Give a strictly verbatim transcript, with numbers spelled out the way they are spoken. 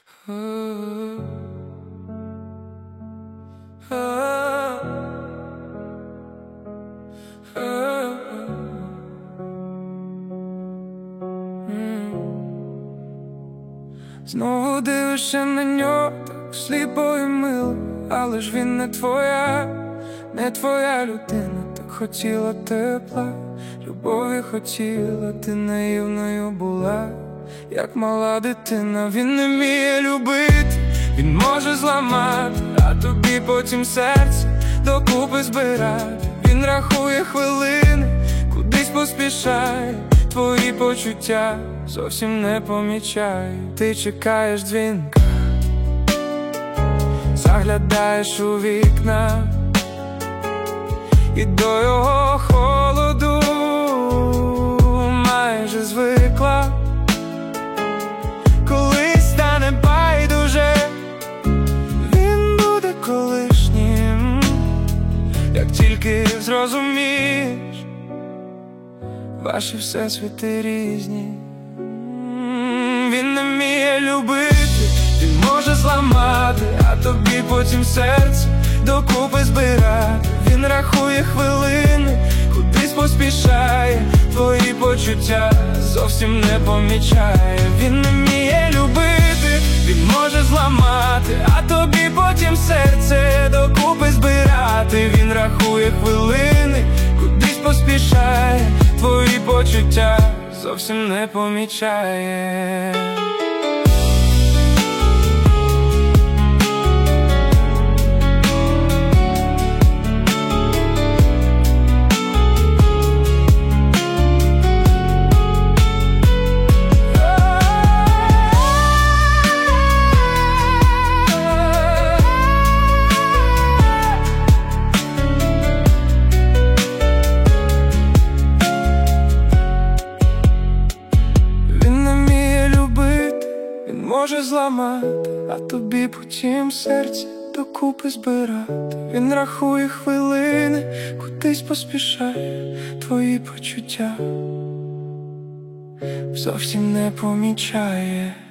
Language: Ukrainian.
Знову дивишся на нього так сліпо і мило, але ж він не твоя, не твоя людина. Так хотіла тепла, любові хотіла, ти наївною була, як мала дитина. Він не вміє любити, він може зламати, а тобі потім серце докупи збирати. Він рахує хвилини, кудись поспішає, твої почуття зовсім не помічає. Ти чекаєш дзвінка, заглядаєш у вікна, і до його холоду майже звикла. Колись стане байдуже, він буде колишнім, як тільки зрозумієш, ваші всесвіти різні. Він не вміє любити, він може зламати, а тобі потім серце докупи збирати. Він рахує хвилини, кудись поспішає, твої почуття зовсім не помічає. Він не вміє любити, він може зламати, а тобі потім серце докупи збирати. Він рахує хвилини, кудись поспішає, твої почуття зовсім не помічає. Може зламати, а тобі потім серце докупи збирати. Він рахує хвилини, кудись поспішає, твої почуття зовсім не помічає.